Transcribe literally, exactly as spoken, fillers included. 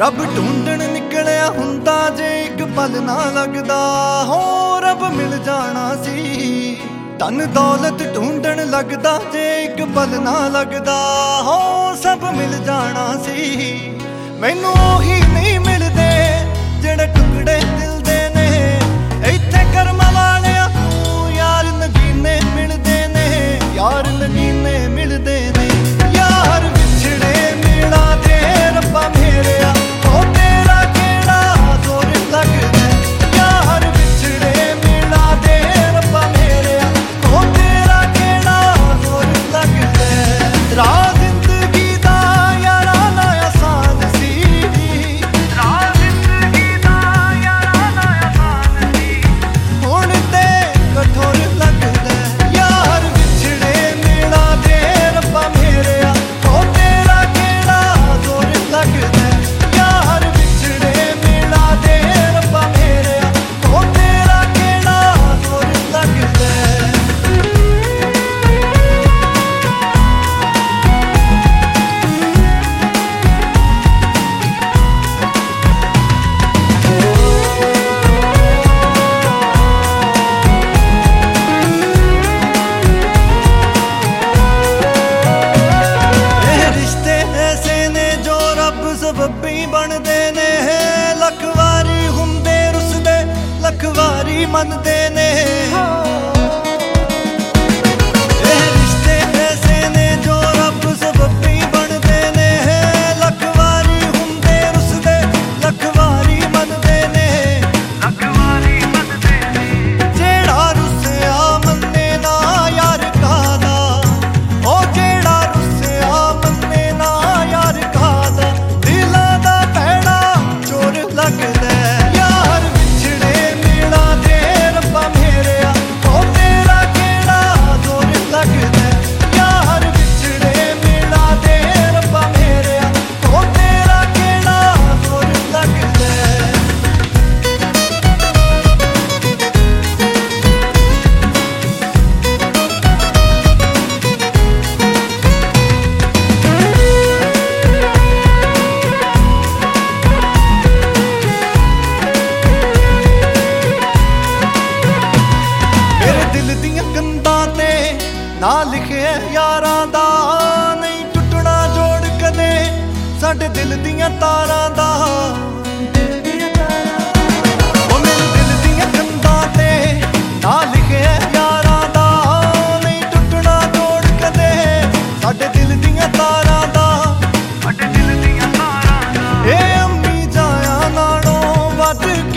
रब ढूंढण निकलिया हुंदा जे एक पल ना लगदा हो रब मिल जाना सी। धन दौलत ढूंढण लगदा जे एक पल ना लगदा हो सब मिल जाना सी। मैनू ओही नहीं मिलदे जेड़े टुकड़े दिल दे ने इत्थे कर्म वालिया तू यार नगीने मिलदे ने यार नगीने मिलदे ने यार विछड़े मिला दे रब्बा मेरेया बनदे ने लख वारी हुंदे रुसदे लख वारी मनदे ने रिश्ते ऐसे ने जो रब सबबी बनदे ने लख वारी हुंदे रुसदे लख वारी मनदे ने लख वारी मनदे ने जेड़ा रुसया मन्ने ना यार कादा ओ जेड़ा रुसया मन्ने ना यार कादा यार विछड़े मिला दे रब्बा मेरेया ओ तेरा केड़ा जोर लगदा यार विछड़े मिला दे रब्बा मेरेया ओ तेरा केड़ा जोर लगदा। ना लिखे यारां दा नहीं टुटना जोड़ कदे साडे दिल दियां तारां दा ओ मेरे दिल दियां कंधां ते ना लिखे यारां दा नहीं टुटना जोड़ कदे साडे दिल दियां तारां दा साडे दिल दियां तारां दा ए अम्मी जाया नालों वध